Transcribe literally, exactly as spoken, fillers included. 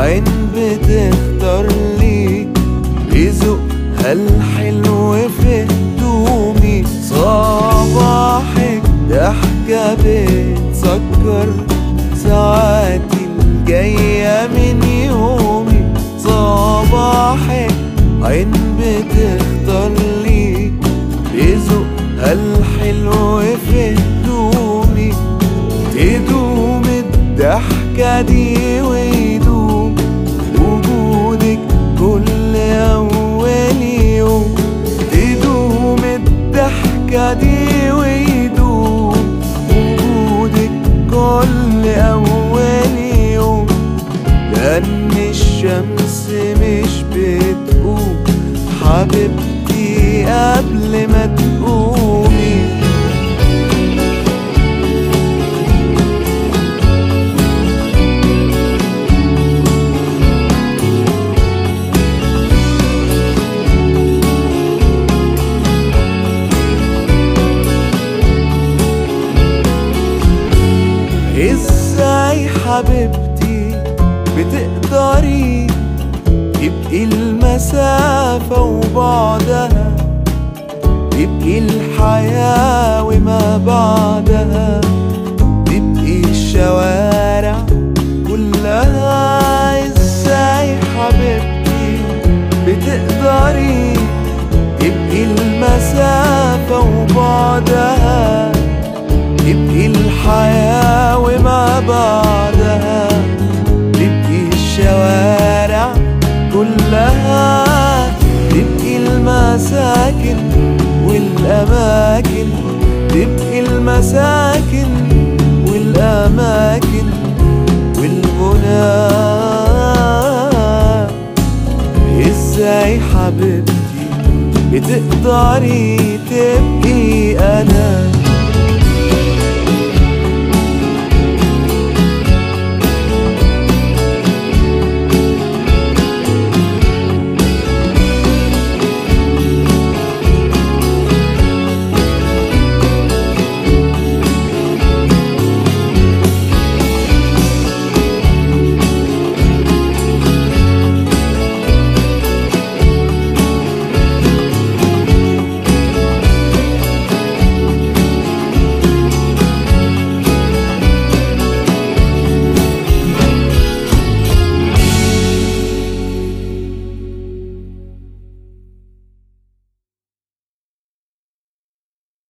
عين بتختار لي رزقها الحلو في هدومي. صباحك ضحكة بتسكر ساعاتي الجاية من يومي. صباحك عين بتختار لي رزقها الحلو في هدومي. تدوم الضحكة دي ويدوم وجودك كل أول يوم. تدوم الضحكة دي ويدوم وجودك كل أول يوم. لأن الشمس مش بتقوم حبيبتي قبل ما تقومي. ازاي حبيبتي بتقدري تبقي المسافة وبعدها، تبقي الحياة وما بعدها، تبقي الشوارع كلها. ازاي حبيبتي بتقدري تبقي المسافة وبعدها، تبقي الحياة وما بعدها، تبقي الشوارع كلها، تبقي المساكن والأماكن، تبقي المساكن والأماكن والغنى. ازاي حبيبتي بتقدري تبقي أنا؟